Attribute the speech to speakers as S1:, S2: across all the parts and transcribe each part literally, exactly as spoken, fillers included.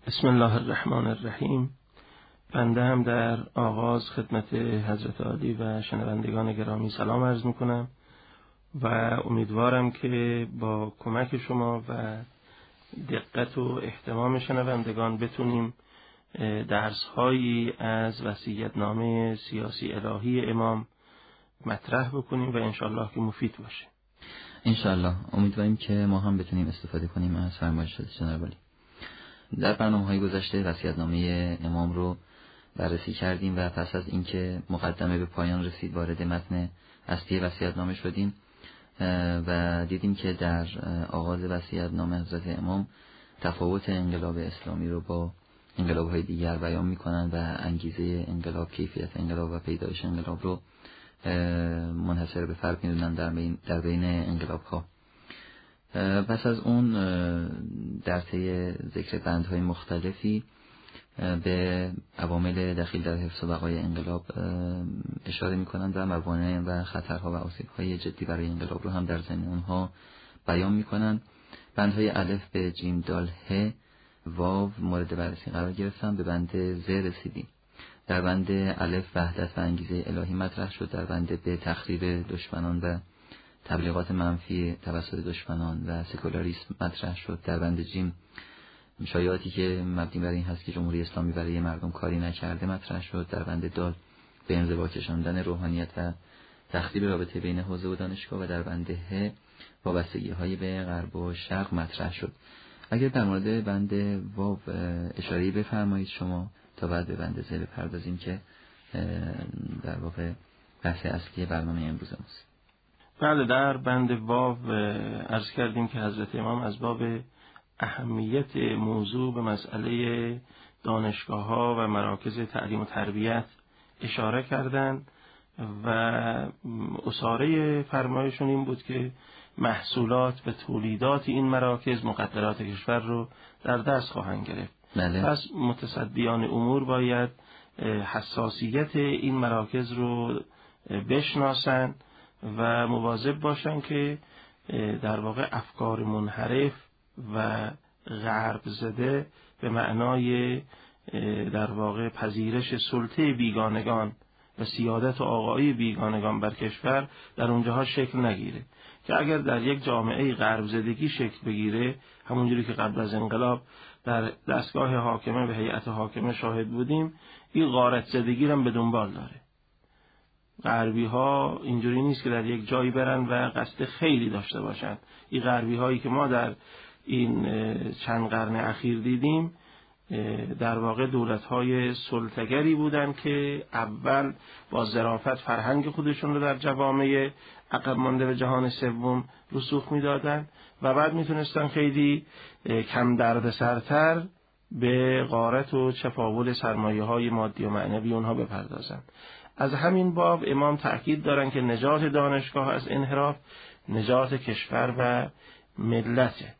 S1: بسم الله الرحمن الرحیم. بنده هم در آغاز خدمت حضرت عالی و شنوندگان گرامی سلام عرض میکنم و امیدوارم که با کمک شما و دقت و احترام شنوندگان بتونیم درس‌هایی از وصیت‌نامه سیاسی الهی امام مطرح بکنیم و انشالله که مفید باشه.
S2: انشالله امیدواریم که ما هم بتونیم استفاده کنیم از فرمایشات جناب عالی. در برنامه‌های گذشته وصیت‌نامه امام رو بررسی کردیم و پس از اینکه مقدمه به پایان رسید وارد متن اصلی وصیت‌نامه شدیم و دیدیم که در آغاز وصیت‌نامه حضرت امام تفاوت انقلاب اسلامی رو با انقلاب‌های دیگر بیان می‌کنند و انگیزه انقلاب، کیفیت انقلاب و پیدایش انقلاب رو منحصر به فرد می‌دونن در بین در بین انقلاب‌ها. پس از اون در طی ذکر بندهای مختلفی به عوامل دخیل در حفظ و بقای انقلاب اشاره می‌کنند و موانع و خطرها و آسیب‌های جدی برای انقلاب رو هم در ضمن اونها بیان می‌کنند. بندهای الف به جیم دال ه واو مورد بررسی قرار گرفتن. به بند ز رسیدیم. در بند الف وحدت و انگیزه الهی مطرح شد. در بند ب تخریب دشمنان و تبلیغات منفی توسط دشمنان و سکولاریسم مطرح شد. در بند جیم شایعاتی که مبنی بر این هست که جمهوری اسلامی برای مردم کاری نکرده مطرح شد. در بند دال به انزوا کشاندن روحانیت و تخریب رابطه بین حوزه و دانشگاه و در بند ه وابستگی‌های به غرب و شرق مطرح شد. اگر در مورد بند واو اشاره‌ای بفرمایید شما تا بعد به بند ز بپردازیم که در واقع بحث اصلی برنامه امروز ماست.
S1: بله، در بند واو عرض کردیم که حضرت امام از باب اهمیت موضوع به مسئله دانشگاه‌ها و مراکز تعلیم و تربیت اشاره کردند و اساره فرمایشون این بود که محصولات و تولیدات این مراکز مقدرات کشور رو در دست خواهند گرفت.
S2: بله.
S1: پس متصدیان امور باید حساسیت این مراکز رو بشناسن و مواظب باشن که در واقع افکار منحرف و غرب زده به معنای در واقع پذیرش سلطه بیگانگان و سیادت و آقایی بیگانگان بر کشور در اونجاها شکل نگیره، که اگر در یک جامعه غرب زدگی شکل بگیره، همونجوری که قبل از انقلاب در دستگاه حاکمه به هیئت حاکمه شاهد بودیم، این غارت زدگی رو به دنبال داره. غربی ها اینجوری نیست که در یک جایی برن و قصد خیلی داشته باشن. این غربی هایی که ما در این چند قرن اخیر دیدیم در واقع دولت های سلطه‌گری بودن که اول با ظرافت فرهنگ خودشون رو در جوامع عقب مانده به جهان سوم رسوخ میدادن و بعد میتونستن خیلی کم دردسرتر به غارت و چپاول سرمایه های مادی و معنوی اونها بپردازن. از همین باب امام تأکید دارن که نجات دانشگاه از انحراف نجات کشور و ملته.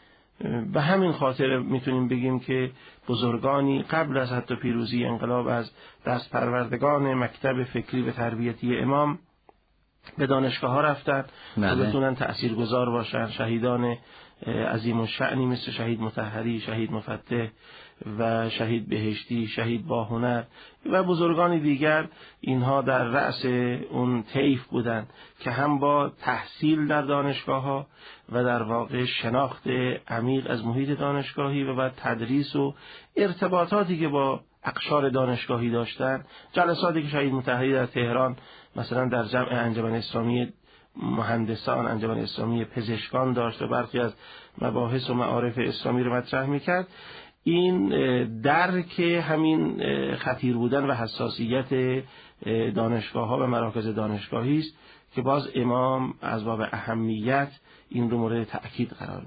S1: به همین خاطر میتونیم بگیم که بزرگانی قبل از حتی پیروزی انقلاب از دست پروردگان مکتب فکری و تربیتی امام به دانشگاه ها رفتن تا بتونن تأثیرگذار باشن. شهیدان عظیم الشأنی مثل شهید مطهری، شهید مفتح و شهید بهشتی، شهید باهنر و بزرگان دیگر، اینها در رأس اون طیف بودن که هم با تحصیل در دانشگاه ها و در واقع شناخت عمیق از محیط دانشگاهی و بعد تدریس و ارتباطاتی که با اقشار دانشگاهی داشتن، جلساتی که شهید مطهری در تهران مثلا در جمع انجمن اسلامی مهندسان، انجمن اسلامی پزشکان داشت و برخی از مباحث و معارف اسلامی رو مطرح میکرد، این درک همین خطیر بودن و حساسیت دانشگاه ها و مراکز دانشگاهی است که باز امام از باب اهمیت این رو مورد تأکید قرار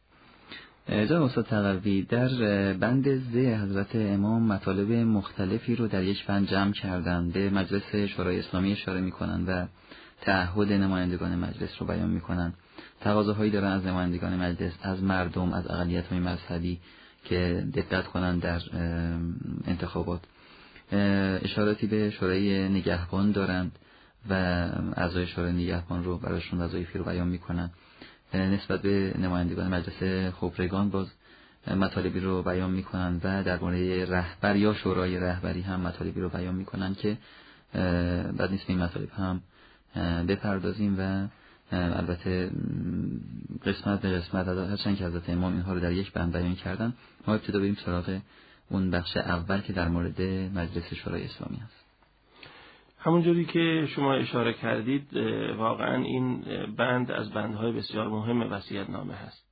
S1: میدن.
S2: جناب استاد تقوی، در بند ز حضرت امام مطالب مختلفی رو در یک بند جمع کردن، به مجلس شورای اسلامی اشاره میکنن و تعهد نمایندگان مجلس رو بیان میکنن. تقاضاهایی دارن از نمایندگان مجلس، از مردم، از اقلیت‌های مذهبی که دقت کنن در انتخابات. اشاراتی به شورای نگهبان دارند و اعضای شورای نگهبان رو براشون وظایفی رو بیان میکنن. نسبت به نمایندگان مجلس خبرگان باز مطالبی رو بیان میکنن و در مورد رهبر یا شورای رهبری هم مطالبی رو بیان میکنن که بعد نیست این مطالب هم بپردازیم و البته قسمت به قسمت هرچند که حضرت امام اینها رو در یک بند بیان کردن، ما ابتدا بریم سراغ اون بخش اول که در مورد مجلس شورای اسلامی است.
S1: همونجوری که شما اشاره کردید واقعا این بند از بندهای بسیار مهم وصیت‌نامه هست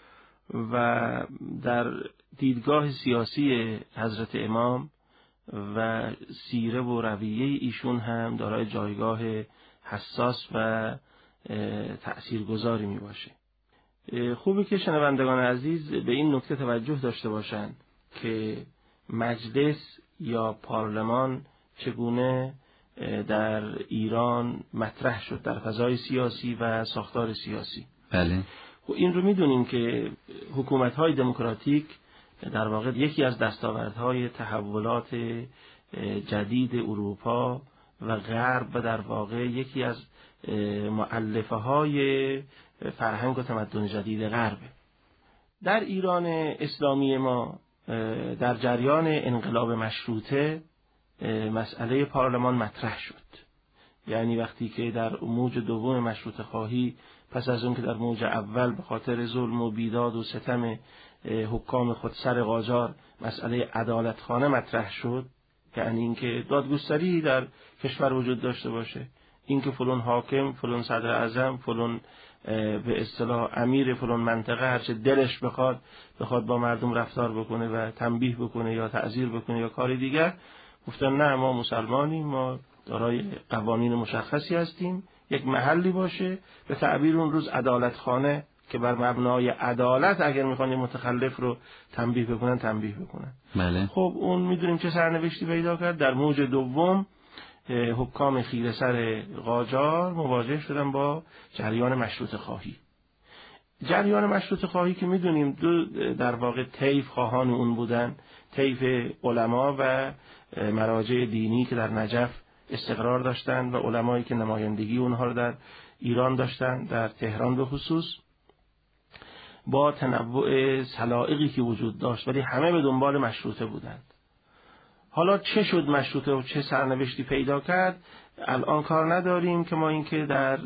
S1: و در دیدگاه سیاسی حضرت امام و سیره و رویه ایشون هم دارای جایگاه حساس و تأثیرگذاری می باشه. خوبه که شنوندگان عزیز به این نکته توجه داشته باشند که مجلس یا پارلمان چگونه در ایران مطرح شد در فضای سیاسی و ساختار سیاسی.
S2: بله.
S1: و این رو میدونیم که حکومت‌های دموکراتیک در واقع یکی از دستاوردهای تحولات جدید اروپا و غرب و در واقع یکی از مؤلفه های فرهنگ و تمدن جدید غربه. در ایران اسلامی ما در جریان انقلاب مشروطه مسئله پارلمان مطرح شد. یعنی وقتی که در موج دوم مشروطه خواهی پس از اون که در موج اول به خاطر ظلم و بیداد و ستم حکام خودسر قاجار مسئله عدالتخانه مطرح شد، یعنی اینکه دادگستری در کشور وجود داشته باشه، اینکه فلان حاکم، فلان صدر اعظم، فلان به اصطلاح امیر فلان منطقه هرچه دلش بخواد بخواد با مردم رفتار بکنه و تنبیه بکنه یا تعزیر بکنه یا کاری دیگر، گفتن نه ما مسلمانیم، ما دارای قوانین مشخصی هستیم، یک محلی باشه به تعبیر اون روز عدالتخانه که بر مبنای عدالت اگر میخوان متخلف رو تنبیه بکنن تنبیه بکنن.
S2: بله.
S1: خب اون میدونیم چه سرنوشتی پیدا کرد. در موج دوم حکام خیره سر قاجار مواجه شدن با جریان مشروطه خواهی. جریان مشروطه خواهی که میدونیم دو در واقع طیف خواهان اون بودن، طیف علما و مراجع دینی که در نجف استقرار داشتن و علمایی که نمایندگی اونها رو در ایران داشتن، در تهران به خصوص، با تنوع سلائقی که وجود داشت ولی همه به دنبال مشروطه بودند. حالا چه شد مشروطه و چه سرنوشتی پیدا کرد الان کار نداریم که ما اینکه در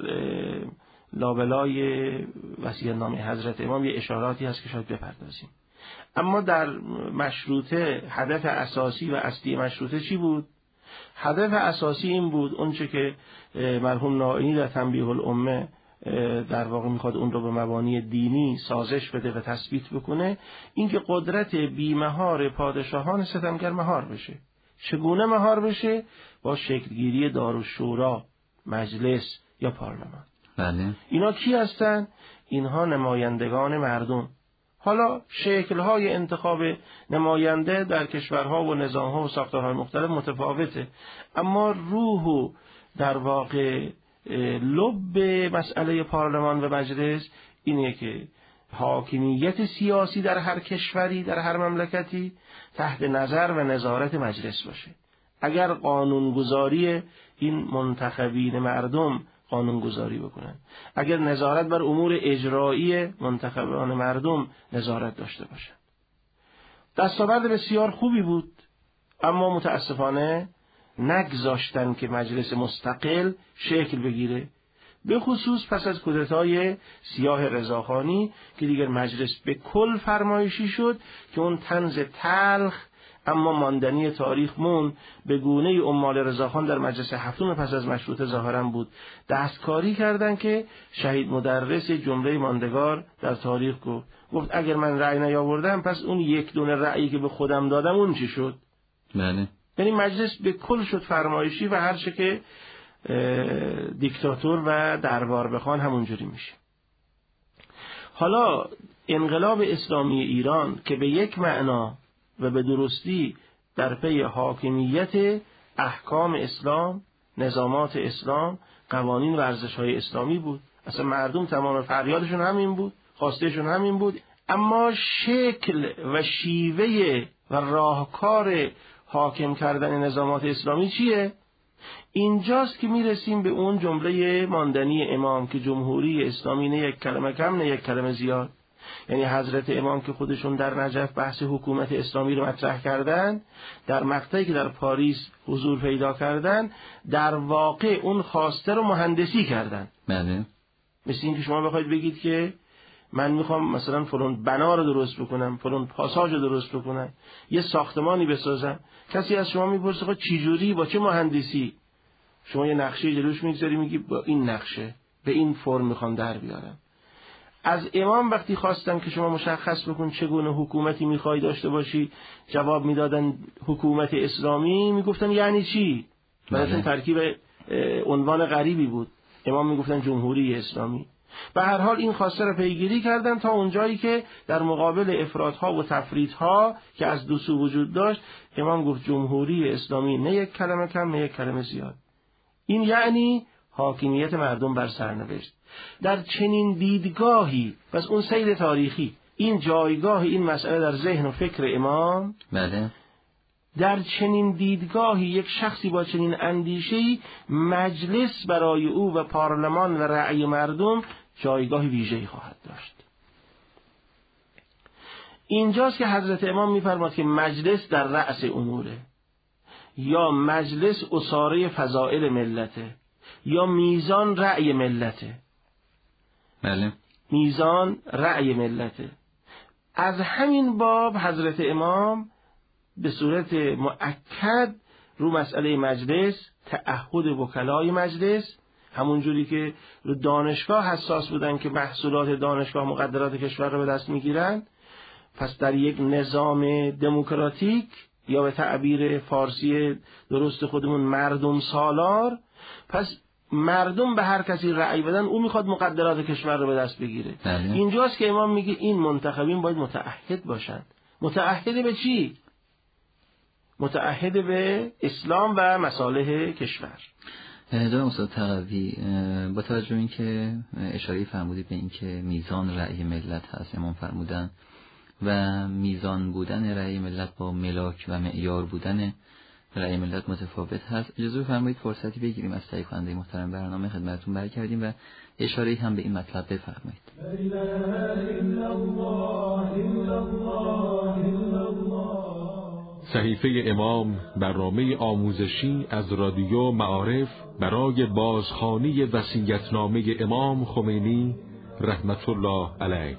S1: لابلای وصیت‌نامه حضرت امام یه اشاراتی هست که شاید بپردازیم. اما در مشروطه هدف اساسی و اصلی مشروطه چی بود؟ هدف اساسی این بود اونچه که مرحوم نائینی در تنبیه الامه در واقع میخواد اون رو به مبانی دینی سازش بده و تثبیت بکنه، اینکه قدرت بیمهار پادشاهان ستمگر مهار بشه. چگونه مهار بشه؟ با شکلگیری دارالشورا، مجلس یا پارلمان.
S2: بله.
S1: اینا کی هستن؟ اینها نمایندگان مردم. حالا شکل‌های انتخاب نماینده در کشورها و نظام‌ها و ساختارهای مختلف متفاوته، اما روح و در واقع لب مسئله پارلمان و مجلس اینه که حاکمیت سیاسی در هر کشوری در هر مملکتی تحت نظر و نظارت مجلس باشه. اگر قانونگذاری این منتخبین مردم قانونگذاری بکنن، اگر نظارت بر امور اجرایی منتخبان مردم نظارت داشته باشن. دستاورد بسیار خوبی بود، اما متاسفانه نگذاشتن که مجلس مستقل شکل بگیره، به خصوص پس از کودتای سیاه رضاخانی که دیگر مجلس به کل فرمایشی شد که اون طنز تلخ اما ماندنی تاریخ مون به گونه عمال رضاخان در مجلس هفتم پس از مشروطه ظاهرا بود، دستکاری کردن که شهید مدرس جمله ماندگار در تاریخ گفت گفت اگر من رأی نیاوردم پس اون یک دونه رأیی که به خودم دادم اون چی شد؟
S2: بله.
S1: یعنی مجلس به کل شد فرمایشی و هر چه که دیکتاتور و دربار بخوان همونجوری میشه. حالا انقلاب اسلامی ایران که به یک معنا و به درستی در پی حاکمیت احکام اسلام، نظامات اسلام، قوانین و ارزش‌های اسلامی بود، اصلا مردم تمام فریادشون همین بود، خواستهشون همین بود، اما شکل و شیوه و راهکار حاکم کردن نظامات اسلامی چیه؟ اینجاست که میرسیم به اون جمله ماندنی امام که جمهوری اسلامی نه یک کلمه کم نه یک کلمه زیاد. یعنی حضرت امام که خودشون در نجف بحث حکومت اسلامی رو مطرح کردن، در مقطعی که در پاریس حضور پیدا کردن در واقع اون خواسته رو مهندسی کردن.
S2: بله.
S1: مثل این که شما بخواید بگید که من میخوام مثلا فلان بنا رو درست بکنم، فلان پاساژ رو درست بکنم، یه ساختمانی بسازم، کسی از شما میپرسه خب چه جوری، با چه مهندسی؟ شما یه نقشه جلوش میگذاری میگی با این نقشه به این فرم میخوام در بیارم. از امام وقتی خواستم که شما مشخص بکن چگونه حکومتی میخوای داشته باشی، جواب میدادن حکومت اسلامی، میگفتن یعنی چی؟ براشون ترکیب عنوان غریبی بود. امام میگفتن جمهوری اسلامی. به هر حال این خواسته را پیگیری کردن تا اونجایی که در مقابل افراط‌ها و تفریط‌ها که از دو سو وجود داشت، امام گفت جمهوری اسلامی نه یک کلمه کم نه یک کلمه زیاد. این یعنی حاکمیت مردم بر سرنوشت. در چنین دیدگاهی، پس اون سیر تاریخی، این جایگاه این مسئله در ذهن و فکر امام،
S2: بله،
S1: در چنین دیدگاهی یک شخصی با چنین اندیشه‌ای مجلس برای او و پارلمان و رأی مردم جایگاه ویژه‌ای خواهد داشت. اینجاست که حضرت امام می‌فرماد که مجلس در رأس اموره، یا مجلس اساره فضائل ملته، یا میزان رأی ملته.
S2: بله.
S1: میزان رأی ملته. از همین باب حضرت امام به صورت مؤکد رو مسئله مجلس، تعهد وکلای مجلس، همون جوری که رو دانشگاه حساس بودن که محصولات دانشگاه مقدرات کشور رو به دست میگیرن، پس در یک نظام دموکراتیک یا به تعبیر فارسی درست خودمون مردم سالار، پس مردم به هر کسی رأی بدن، او میخواد مقدرات کشور رو به دست بگیره.
S2: بله.
S1: اینجاست که امام میگه این منتخبین باید متعهد باشن. متعهد به چی؟ متعهد به اسلام و مصالح کشور.
S2: دارم استاد تقوی، با توجه به این که اشاره فرمودید به این که میزان رأی ملت هست، امام فرمودن و میزان بودن رأی ملت با ملاک و معیار بودن رأی ملت متفاوت هست، اجازه بفرمایید فرصتی بگیریم از تهیه کننده محترم برنامه خدمتتون برگردیم و اشاره هم به این مطلب بفرمایید.
S3: صحیفه امام، برنامه آموزشی از رادیو معارف برای بازخوانی وصیت‌نامه امام خمینی رحمت الله علیه.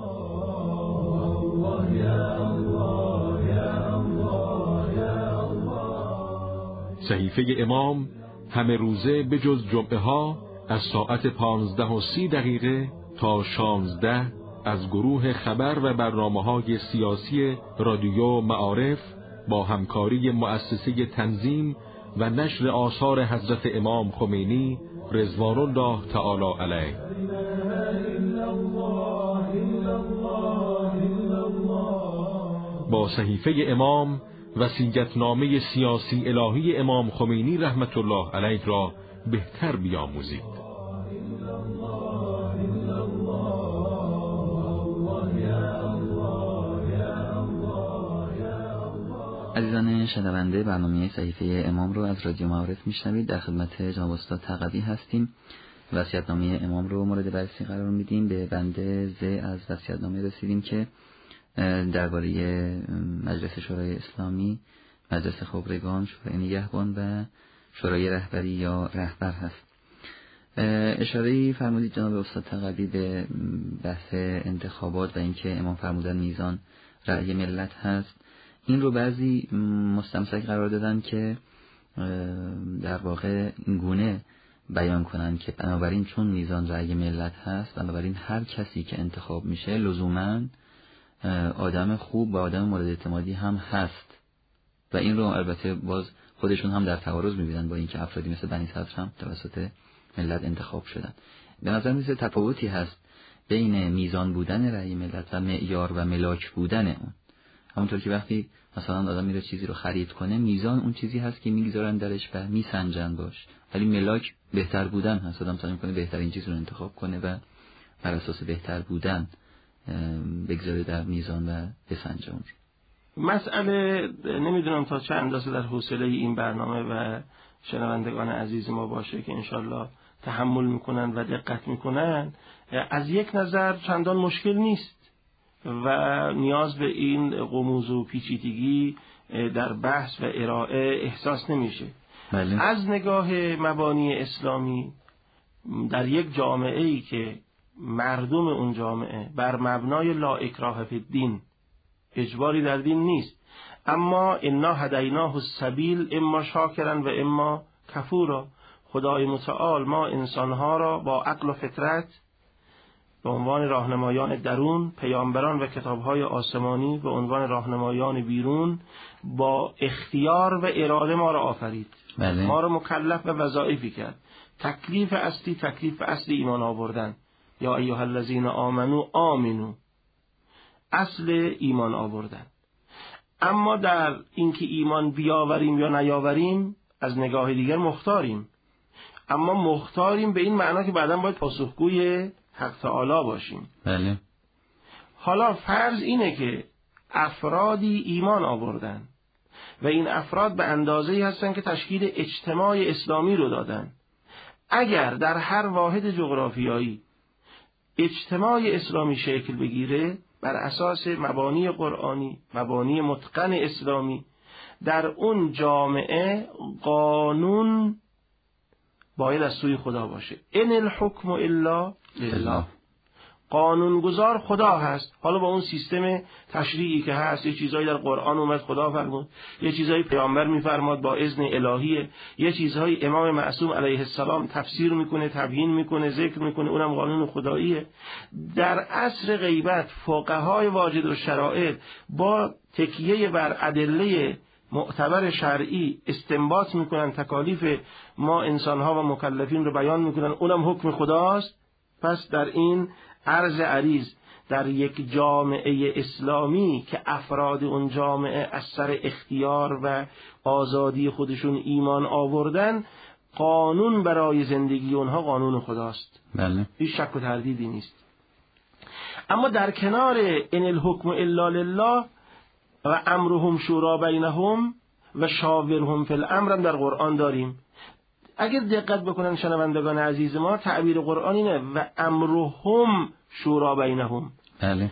S3: صحیفه امام همه روزه به جز جمعه ها از ساعت پانزده و سی دقیقه تا شانزده از گروه خبر و برنامه‌های سیاسی رادیو معارف با همکاری مؤسسه تنظیم و نشر آثار حضرت امام خمینی رضوان الله تعالی علیه با صحیفه امام وصیت‌نامه سیاسی الهی امام خمینی رحمت الله علیه را بهتر بیاموزید.
S2: عزیزان شنونده، برنامه صحیفه امام رو از رادیو معارف میشنوید. در خدمت جناب استاد تقوی هستیم. وصیت‌نامه امام رو مورد بررسی قرار میدیم. به بند ز از وصیت‌نامه رسیدیم که درباره مجلس شورای اسلامی، مجلس خبرگان، شورای نگهبان و شورای رهبری یا رهبر هست. اشاره‌ای فرمودید جناب استاد تقوی به بحث انتخابات و اینکه امام فرمودن میزان رأی ملت هست. این رو بعضی مستمسک قرار دادن که در واقع این گونه بیان کنن که بنابراین چون میزان رأی ملت هست، بنابراین هر کسی که انتخاب میشه لزوماً آدم خوب و آدم مورد اعتمادی هم هست و این رو البته باز خودشون هم در تعارض میبینن با اینکه افرادی مثل بنی صدر هم توسط ملت انتخاب شدن. به نظر میسه تفاوتی هست بین میزان بودن رأی ملت و معیار و ملاک بودن اون. همونطور که وقتی مثلا آدم میره چیزی رو خرید کنه، میزان اون چیزی هست که میگذارن درش و میسنجن باش، ولی ملاک بهتر بودن هست. آدم سعی میکنه بهترین چیز رو انتخاب کنه و بر اساس بهتر بودن بگذاره در میزان و بسنجه اون.
S1: مسئله نمیدونم تا چه اندازه در حوصله این برنامه و شنوندگان عزیز ما باشه که انشالله تحمل میکنن و دقت میکنن. از یک نظر چندان مشکل نیست، و نیاز به این غموض و پیچیدگی در بحث و ارائه احساس نمیشه.
S2: بله.
S1: از نگاه مبانی اسلامی در یک جامعه ای که مردم اون جامعه بر مبنای لا اکراه فی الدین، اجباری در دین نیست، اما انا هدیناه السبیل اما شاکرا و اما کفورا، خدای متعال ما انسانها را با عقل و فطرت به عنوان راهنمایان درون، پیامبران و کتابهای آسمانی به عنوان راهنمایان بیرون، با اختیار و اراده ما را آفرید.
S2: بله.
S1: ما را مکلف به وظایفی کرد. تکلیف اصلی تکلیف اصلی ایمان آوردن. یا ایها الذین آمنو آمنو، اصل ایمان آوردن. اما در اینکه ایمان بیاوریم یا نیاوریم از نگاه دیگر مختاریم، اما مختاریم به این معنا که بعداً باید پاسخگوی حق تعالی باشیم.
S2: بله.
S1: حالا فرض اینه که افرادی ایمان آوردن و این افراد به اندازه‌ای هستن که تشکیل اجتماع اسلامی رو دادن. اگر در هر واحد جغرافیایی اجتماع اسلامی شکل بگیره بر اساس مبانی قرآنی، مبانی متقن اسلامی، در اون جامعه قانون باید از سوی خدا باشه. ان الحکم الا لله، قانونگذار خدا هست. حالا با اون سیستم تشریعی که هست، یه چیزایی در قرآن اومد خدا فرمود، یه چیزایی پیامبر میفرماد با اذن الهیه، یه چیزهایی امام معصوم علیه السلام تفسیر میکنه، تبیین میکنه، ذکر میکنه، اونم قانون خداییه. در عصر غیبت فقهای واجد و شرائط با تکیه بر ادله معتبر شرعی استنباط میکنن، تکالیف ما انسانها و مکلفین رو بیان میکنن، اونم حکم خداست. پس در این عرض عریض در یک جامعه اسلامی که افراد اون جامعه از سر اختیار و آزادی خودشون ایمان آوردن، قانون برای زندگی اونها قانون خداست.
S2: بله.
S1: هیچ شک و تردیدی نیست. اما در کنار ان الحکم الا لله و امرهم شورا بینهم و شاورهم فی الامر در قرآن داریم. اگر دقت بکنن شنوندگان عزیز ما، تعبیر قرآن اینه و امرهم شورا بینهم.
S2: بله.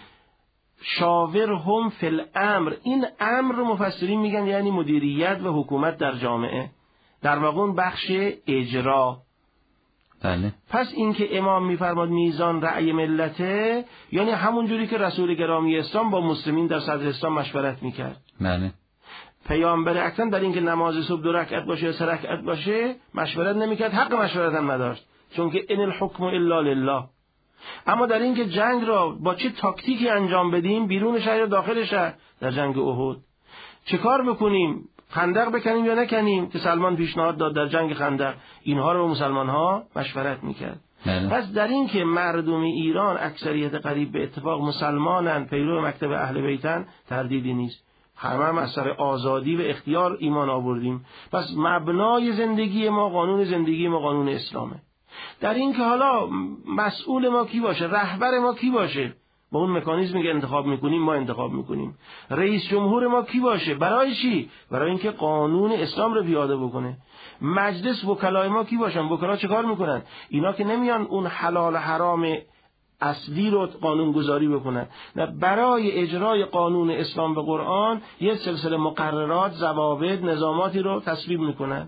S1: شاورهم فی الامر، این امر رو مفسرین میگن یعنی مدیریت و حکومت در جامعه، در واقع اون بخش اجرا.
S2: بله.
S1: پس این که امام میفرماد میزان رأی ملته، یعنی همون جوری که رسول گرامی اسلام با مسلمین در صدر اسلام مشورت میکرد.
S2: بله.
S1: پیامبر اکرم در این که نماز صبح دو رکعت باشه یا سه رکعت باشه مشورت نمیکرد، حق مشورت هم نداشت، چون که ان الحکم الا لله. اما در این که جنگ را با چه تاکتیکی انجام بدیم، بیرون شهر یا داخل شهر، در جنگ احد چه کار بکنیم، خندق بکنیم یا نکنیم که سلمان پیشنهاد داد در جنگ خندق، اینها رو مسلمان ها مشورت میکرد.
S2: بله.
S1: پس در این که مردم ایران اکثریت قریب به اتفاق مسلمانن، پیرو مکتب اهل بیتن، تردیدی نیست. همه هم از سر آزادی و اختیار ایمان آوردیم. پس مبنای زندگی ما، قانون زندگی ما قانون اسلامه. در این که حالا مسئول ما کی باشه، رهبر ما کی باشه، با اون مکانیزمی که انتخاب میکنیم ما انتخاب میکنیم. رئیس جمهور ما کی باشه، برای چی؟ برای اینکه قانون اسلام رو پیاده بکنه. مجلس وکلای ما کی باشن، وکلا چه کار میکنن؟ اینا که نمیان اون حلال حرام اصلی رو قانون گذاری بکنن، نه، برای اجرای قانون اسلام به قرآن یه سلسله مقررات، ضوابط، نظاماتی رو تصویب میکنن.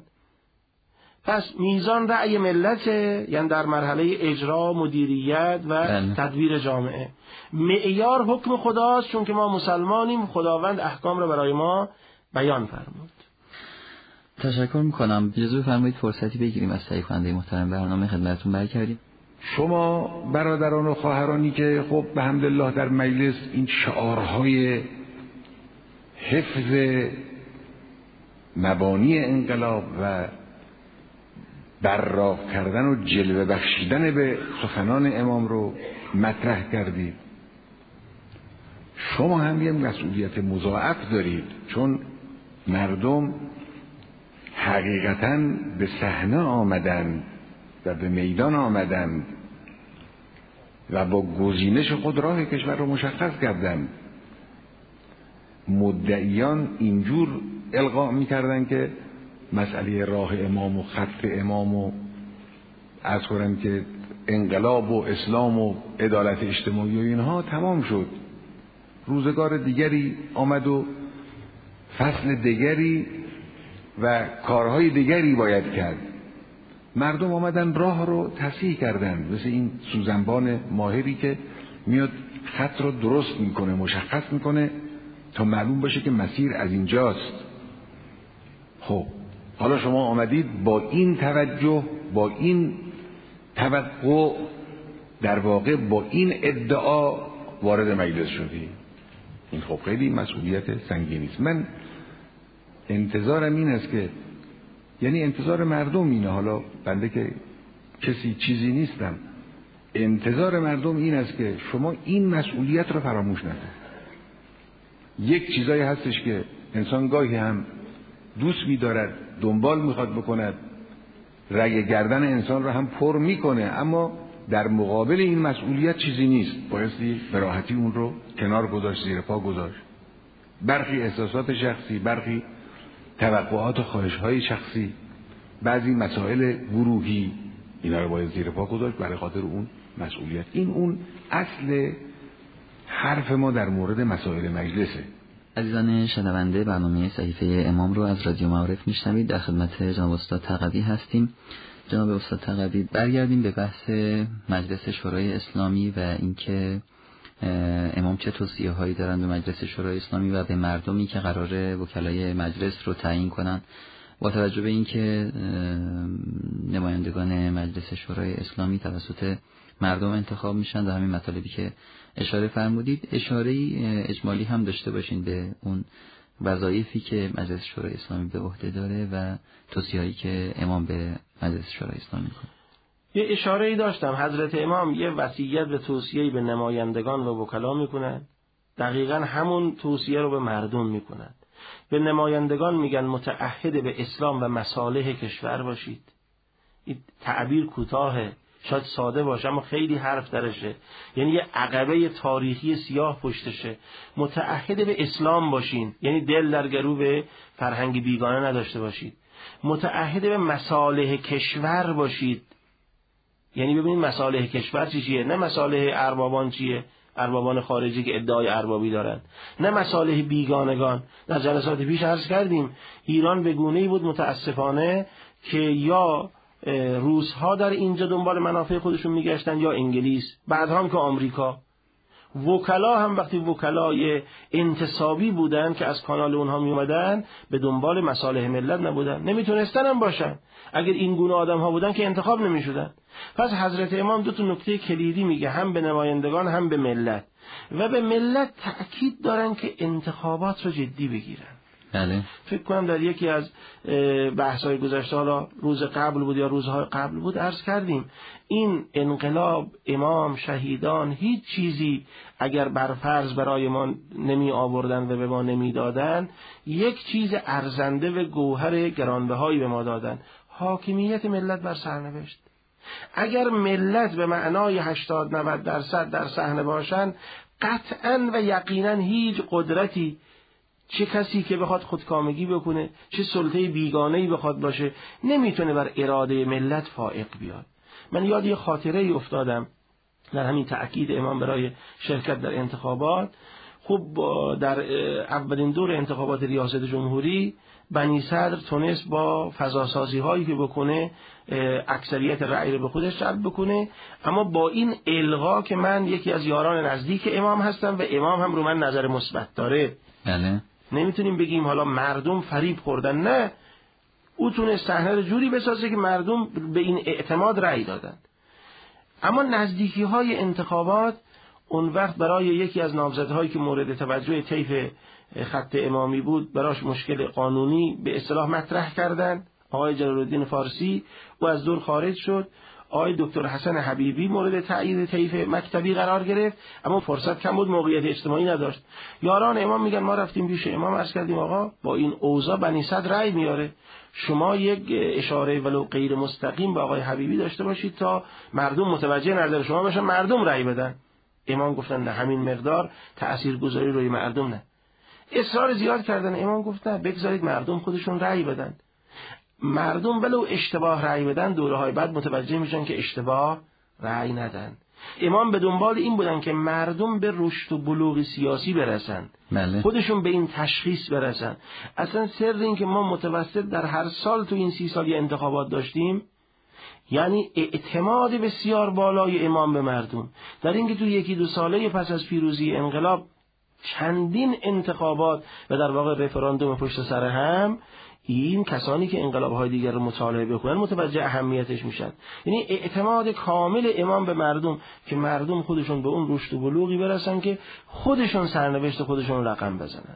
S1: پس میزان رأی ملت، یعنی در مرحله اجرا، مدیریت و
S2: بله.
S1: تدبیر جامعه. معیار حکم خداست، چون که ما مسلمانیم، خداوند احکام رو برای ما بیان فرمود.
S2: تشکر میکنم. اجازه بفرمایید فرصتی بگیریم از تهیه کننده محترم برنامه خدمتتون برگردیم.
S4: شما برادران و خواهرانی که خب به حمدالله در مجلس این شعارهای حفظ مبانی انقلاب و براق کردن و جلوه بخشیدن به سخنان امام رو مطرح کردید، شما هم یه مسئولیت مضاعف دارید، چون مردم حقیقتاً به صحنه آمدند و به میدان آمدند و با گزینش خود راه کشور رو مشخص کردند. مدعیان اینجور القا می‌کردن که مسئله راه امام و خط امام و عرض کنم که انقلاب و اسلام و عدالت اجتماعی و اینها تمام شد. روزگار دیگری آمد و فصل دیگری و کارهای دیگری باید کرد. مردم آمدن راه رو تصحیح کردن، مثل این سوزنبان ماهری که میاد خط رو درست میکنه، مشخص میکنه تا معلوم باشه که مسیر از اینجاست. خب حالا شما آمدید با این توجه، با این توقع، در واقع با این ادعا وارد مجلس شدی. این خب خیلی مسئولیت سنگینی است. من انتظارم این است که، یعنی انتظار مردم اینه، حالا بنده که کسی چیزی نیستم، انتظار مردم این است که شما این مسئولیت رو فراموش نکنید. یک چیزایی هستش که انسان گاهی هم دوست می‌دارد، دنبال می‌خواد بکند، رگ گردن انسان رو هم پر میکنه، اما در مقابل این مسئولیت چیزی نیست. بایستی به راحتی اون رو کنار گذاشت، زیر پا گذاشت. برخی احساسات شخصی، برخی توقعات و خواهش‌های شخصی، بعضی مسائل گروهی، اینا رو باید زیر پا گذاشت برای خاطر اون مسئولیت. این اون اصل حرف ما در مورد مسائل مجلسه.
S2: عزیزان شنونده، برنامه صحیفه امام رو از رادیو معارف میشنوید. در خدمت جناب استاد تقوی هستیم. جناب استاد تقوی، برگردیم به بحث مجلس شورای اسلامی و اینکه امام چه توصیه هایی دارن به مجلس شورای اسلامی و به مردمی که قراره وکلای مجلس رو تعیین کنن، با توجه به اینکه نمایندگان مجلس شورای اسلامی توسط مردم انتخاب میشن و همین مطالبی که اشاره فرمودید. اشاره اجمالی هم داشته باشین به اون وظایفی که مجلس شورای اسلامی به عهده داره و توصیه‌هایی که امام به مجلس شورای اسلامی میکنه.
S1: یه اشاره‌ای داشتم، حضرت امام یه وصیت به توصیه‌ای به نمایندگان و وکلا میکنن، دقیقاً همون توصیه رو به مردم میکنن. به نمایندگان میگن متعهد به اسلام و مصالح کشور باشید. این تعبیر کوتاهه، شاید ساده باشه اما خیلی حرف درشه، یعنی یه عقبه تاریخی سیاه پشتشه. متعهد به اسلام باشین، یعنی دل در گرو به فرهنگ بیگانه نداشته باشید. متعهد به مصالح کشور باشید، یعنی ببینید مصالح کشور چی چیه، نه مصالح اربابان چیه، اربابان خارجی که ادعای اربابی دارن، نه مصالح بیگانگان. در جلسات پیش عرض کردیم ایران به گونه‌ای بود متاسفانه که یا روس‌ها در اینجا دنبال منافع خودشون میگشتن یا انگلیس، بعد هم که آمریکا. وکلا هم وقتی وکلای انتصابی بودن که از کانال اونها می اومدن، به دنبال مصالح ملت نبودن، نمیتونستن هم باشن. اگر این گونه آدم ها بودن که انتخاب نمیشدن. پس حضرت امام دو تا نکته کلیدی میگه، هم به نمایندگان هم به ملت. و به ملت تأکید دارن که انتخابات رو جدی بگیرن.
S2: بله.
S1: فکر کنم در یکی از بحث‌های گذشته، حالا روز قبل بود یا روزهای قبل بود، عرض کردیم این انقلاب، امام، شهیدان، هیچ چیزی اگر بر فرض برای ما نمی آوردن و به ما نمی دادن، یک چیز ارزنده و گوهر گرانبهایی به ما دادن: حاکمیت ملت بر سرنوشت. اگر ملت به معنای هشتاد نود درصد در صحنه باشن، قطعاً و یقیناً هیچ قدرتی، چه کسی که بخواد خودکامگی بکنه، چه سلطه بیگانه‌ای بخواد باشه، نمیتونه بر اراده ملت فائق بیاد. من یاد یه خاطره ای افتادم در همین تأکید امام برای شرکت در انتخابات. خب در اولین دور انتخابات ریاست جمهوری بنی صدر تونست با فضاسازی هایی که بکنه اکثریت رأی رو به خودش جلب بکنه، اما با این الغا که من یکی از یاران نزدیک امام هستم و امام هم رو من نظر مثبت داره،
S2: بله،
S1: نمیتونیم بگیم حالا مردم فریب خوردن. نه، او تونست صحنه رو جوری بسازه که مردم به این اعتماد رأی دادن. اما نزدیکی های انتخابات اون وقت برای یکی از نامزدهایی که مورد توجه طیف خط امامی بود، براش مشکل قانونی به اصطلاح مطرح کردن، آقای جلال‌الدین فارسی، او از دور خارج شد. آقای دکتر حسن حبیبی مورد تایید طیف مکتبی قرار گرفت، اما فرصت کم بود، موقعیت اجتماعی نداشت. یاران امام میگن ما رفتیم پیش امام عرض کردیم آقا با این اوضاع بنی صدر رأی میاره، شما یک اشاره ولو غیر مستقیم به آقای حبیبی داشته باشید تا مردم متوجه نظر شما بشن، مردم رأی بدن. امام گفتن نه، همین مقدار تاثیرگذاری روی مردم نه. اصرار زیاد کردن، امام گفت نه، بگذارید مردم خودشون رأی بدن. مردم ولو اشتباه رأی بدن، دوره‌های بعد متوجه میشن که اشتباه رأی ندن. امام به دنبال این بودن که مردم به رشد و بلوغ سیاسی برسن،
S2: بله.
S1: خودشون به این تشخیص برسن. اصلا سر این که ما متوسط در هر سال تو این سی سالی انتخابات داشتیم یعنی اعتماد بسیار بالای امام به مردم، در اینکه تو یکی دو ساله پس از پیروزی انقلاب چندین انتخابات و در واقع رفراندوم پشت سر هم، این کسانی که انقلاب‌های دیگر رو مطالعه بکنن متوجه اهمیتش میشن. یعنی اعتماد کامل امام به مردم که مردم خودشون به اون رشد و بلوغی برسن که خودشون سرنوشت خودشون رقم بزنن.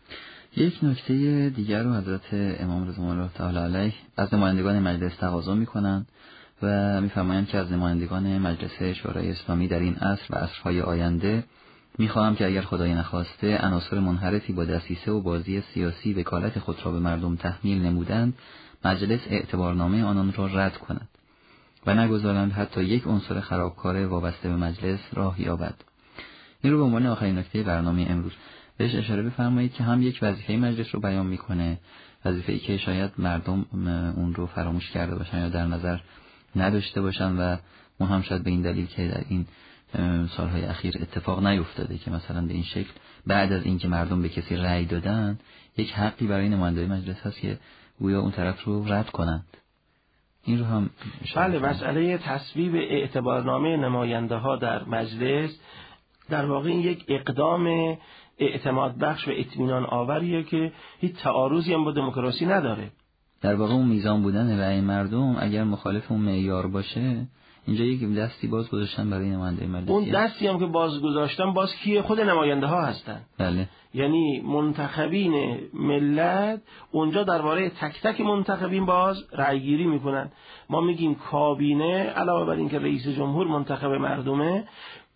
S2: یک نکته دیگر رو حضرت امام رضوان الله تعالی علیه از نمایندگان مجلس تقاضا میکنن و میفرمایند که از نمایندگان مجلس شورای اسلامی در این عصر و عصرهای آینده میخواهم که اگر خدای نخواسته عناصر منحرفی با دسیسه و بازی سیاسی وکالت خود را به مردم تحمیل نمودند، مجلس اعتبارنامه آنان را رد کند و نگذارند حتی یک عنصر خرابکار وابسته به مجلس راه یابد. این رو به عنوان آخرین نکته برنامه امروز بهش اشاره بفرمایید که هم یک وظیفه مجلس رو بیان میکنه، وظیفه‌ای که شاید مردم اون رو فراموش کرده باشن یا در نظر نداشته باشن و اون هم شاید به این دلیل که در این سالهای اخیر اتفاق نیفتاده که مثلا به این شکل بعد از اینکه مردم به کسی رأی دادن یک حقی برای نمایندگان مجلس هست که گویا اون طرف رو رد کنند. این رو هم
S1: بله، مسئله تصویب اعتبارنامه نماینده ها در مجلس در واقع این یک اقدام اعتماد بخش و اطمینان آوریه که هیچ تعارضی هم با دموکراسی نداره.
S2: در واقع اون میزان بودن رأی مردم اگر مخالف اون معیار باشه، اینجا یک دستی باز گذاشتن برای نماینده مجلس.
S1: اون دستی هم که باز گذاشتن باز کیه؟ خود نماینده ها هستن.
S2: بله.
S1: یعنی منتخبین ملت اونجا درباره تک تک منتخبین باز رأی گیری میکنن. ما میگیم کابینه علاوه بر اینکه رئیس جمهور منتخب مردمه،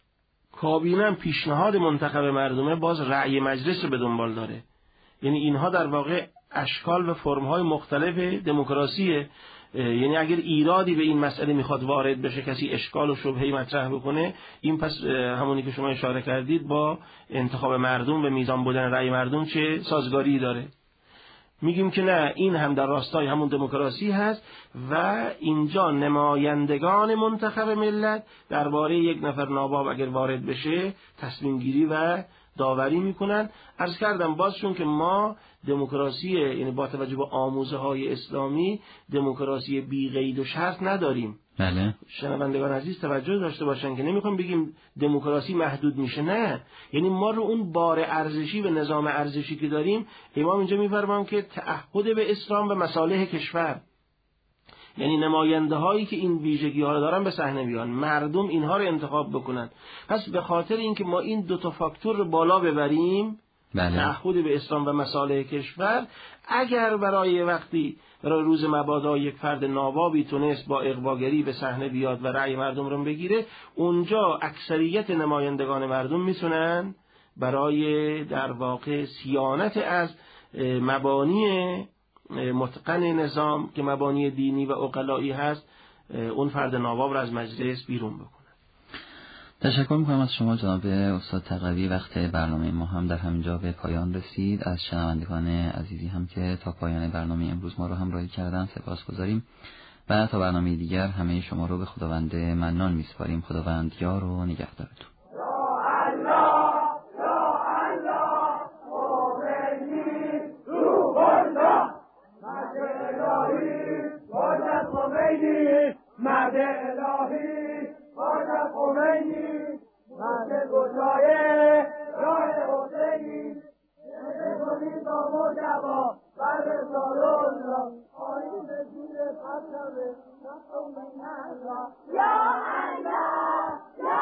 S1: کابینه هم پیشنهاد منتخب مردمه باز رأی مجلس رو به دنبال داره. یعنی اینها در واقع اشکال و فرم‌های مختلف دموکراسیه. یعنی اگر ایرادی به این مسئله میخواد وارد بشه، کسی اشکال و شبهه‌ای مطرح بکنه، این پس همونی که شما اشاره کردید با انتخاب مردم و میزان بودن رأی مردم چه سازگاری داره. میگیم که نه، این هم در راستای همون دموکراسی هست و اینجا نمایندگان منتخب ملت درباره یک نفر ناباب اگر وارد بشه تصمیم گیری و داوری میکنن. عرض کردم باز چون که ما دموکراسی، یعنی با توجه به آموزه های اسلامی، دموکراسی بی قید و شرط نداریم.
S2: بله.
S1: شنوندگان عزیز توجه داشته باشن که نمیخوام بگیم دموکراسی محدود میشه، نه، یعنی ما رو اون بار ارزشی و نظام ارزشی که داریم، امام اینجا میفرمان که تعهد به اسلام و مصالح کشور، یعنی نماینده هایی که این ویژگی ها رو دارن به صحنه بیان، مردم اینها رو انتخاب بکنن. پس به خاطر اینکه ما این دو تا فاکتور رو بالا ببریم،
S2: بله.
S1: تعهد به اسلام و مصالح کشور، اگر برای وقتی برای روز مبادا یک فرد نابابی تونست با اغواگری به صحنه بیاد و رأی مردم رو بگیره، اونجا اکثریت نمایندگان مردم میتونن برای در واقع صیانت از مبانی متقن نظام که مبانی دینی و عقلایی هست، اون فرد ناباب رو از مجلس بیرون بکنن.
S2: تشکر میکنم از شما جناب استاد تقوی. وقت برنامه ما هم در همینجا به پایان رسید. از شنوندگان عزیزی هم که تا پایان برنامه امروز ما رو همراهی کردن سپاسگزاریم و تا برنامه دیگر همه شما رو به خداوند منان میسپاریم. خداوند یار و نگهدارتون.
S5: مرد الهی باید خمینی، مرد گشایه راه حسینی، شده کنید با مجبا بر رسالون را، آیین به زیر پرچم نقل و منن را. یا الله